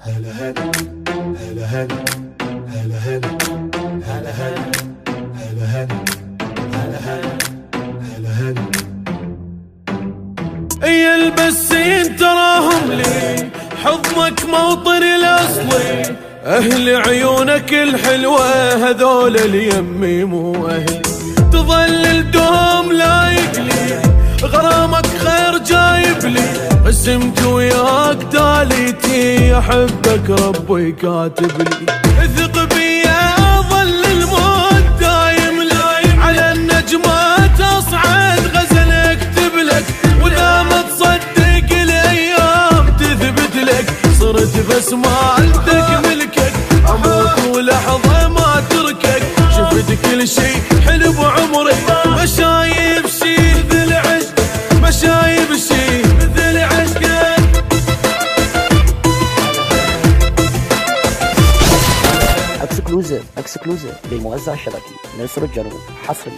هلا هلا هلا هلا هلا هلا هلا هلا هلا هلا هلا هلا هلا يا البسين تراهم لي حضنك موطن الاصلي، اهل عيونك الحلوه هذول اليمي مو اهلي، تظل الدوم لايق لي غرامك خير جايب لي، قسمت وياك تاليتي احبك ربي كاتب لي، اثق بي اظل الموت دايم لي على النجمات اصعد غزل اكتب لك، واذا ما تصدق الايام تثبت لك، صرت بس مالتك ملكك اموت ولحظه ما تركك، شفت كل شي حلو بعمري ما شايف شي مثل عشقك، ما شايف شي مثل عشقك. اكسكلوزيف للموزع الشبكي نسر الجنوب حصريا.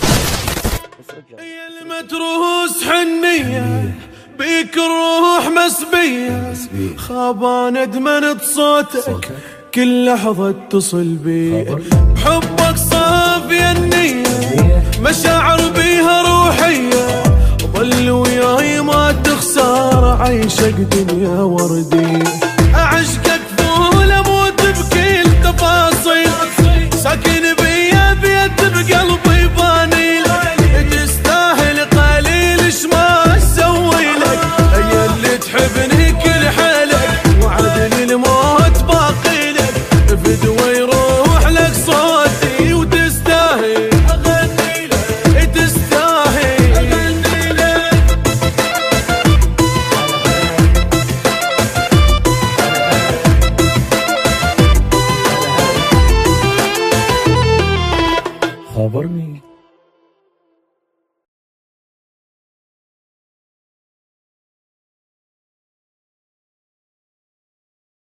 يا المتروس حنيه بيك الروح مسبيه، خابان ادمنت صوتك كل لحظة اتصل بي، بحبك صافية النية مشاعر بيها روحية، ظل وياي ما تخسر عيشك دنيا وردية، أعشقك فول أموت بكل تفاصيل، ساكن بيا بيت بقلبي بانيل، تستاهل قليل شما اسوي لك، هي اللي تحبني كل حالك وعدني الموت باقي لك، فدوى يروح لك صوتي وتستاهل اغني لك، تستاهل اغني لك. خبرني